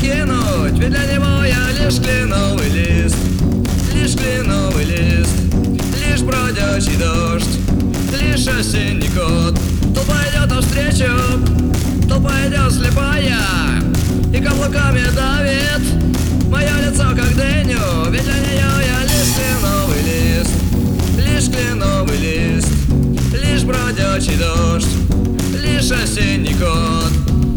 покинуть, ведь для него я лишь кленовый лист. Лишь кленовый лист, лишь бродячий дождь, лишь осенний кот. Толпа идет навстречу, толпа идет слепая, и каблуками давит мое лицо, как дыню. Ведь для нее я лишь кленовый лист. Лишь кленовый лист, лишь бродячий дождь, лишь осенний кот.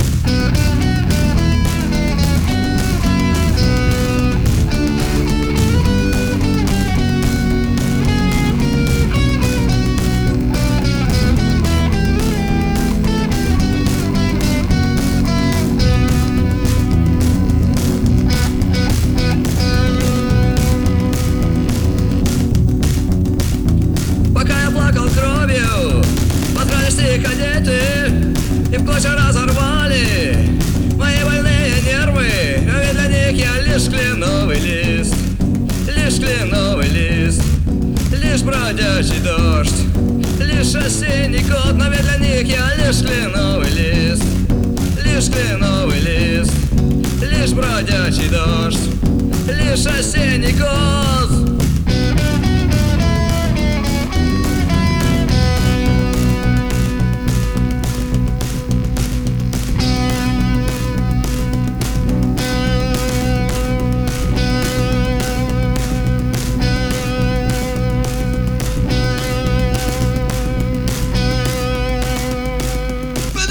Кадеты и в клочья разорвали мои больные нервы, а ведь для них я лишь кленовый лист. Лишь кленовый лист, лишь бродячий дождь, лишь осенний кот. Но ведь для них я лишь кленовый лист. Лишь кленовый лист, лишь бродячий дождь, лишь осенний кот.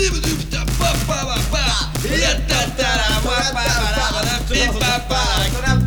Ba ba ba ba.